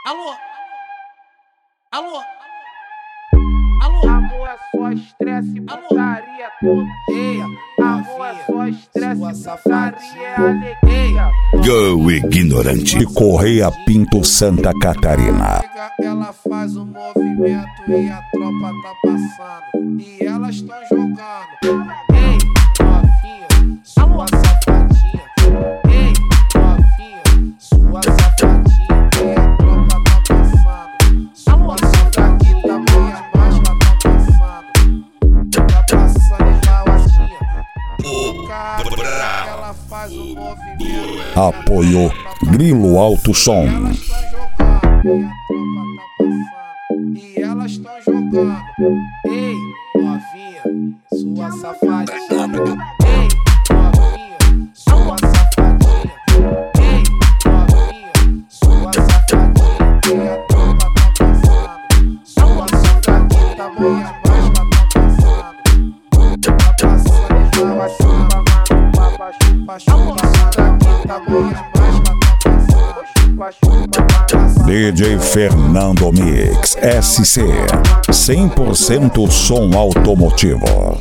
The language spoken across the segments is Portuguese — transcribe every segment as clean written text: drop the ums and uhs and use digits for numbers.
Alô? Alô? Alô? Amor é só estresse e putaria todo dia. Amor é só estresse e putaria é alegria. Go ignorante. De Correia Pinto, Santa Catarina. Ela faz o movimento e a tropa tá passando. E elas tão jogando. Ei, novinha, sua safadinha. Ei, novinha, sua safadinha. E a tropa tá passando. Sua soldadinha também as máscaras tá passando. Tá passando igual assim. Cara, ela faz o movimento. Apoio Grilo Alto Som. E elas tão jogando. Ei, novinha, sua safadinha. Ei, novinha, sua safadinha. Ei, novinha, sua safadinha. E a tropa tá passando. Sua soldadinha também as máscaras tá passando. Tá passando igual a chuva, mano. Chupa, chupa, soldadinha também as máscaras tá passando. Chupa, chupa, mano. DJ Fernando Mix SC 100% som automotivo.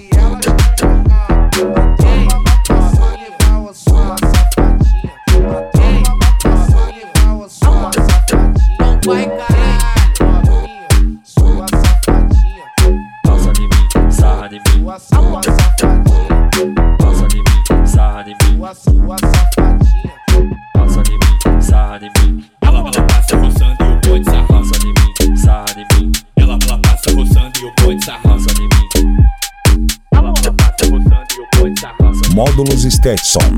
Vai, caralho! Sua safadinha, Passa de mim, sarra de mim. sua safadinha, Passa de mim, sarra de mim. sua safadinha. Passa de mim, sarra de mim. Ela passa roçando e o bonde sarra. Passa de mim, sarra de mim. Ela passa roçando e o bonde sarra. Passa de mim, Ela passa roçando e o bonde sarra. Módulos Stetson.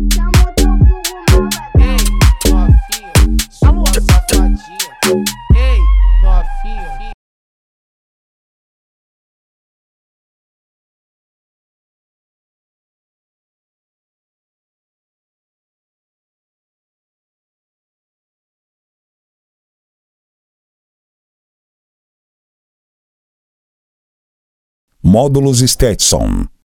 Ei, novinha, sua safadinha. Ei, novinha. Módulos Stetson.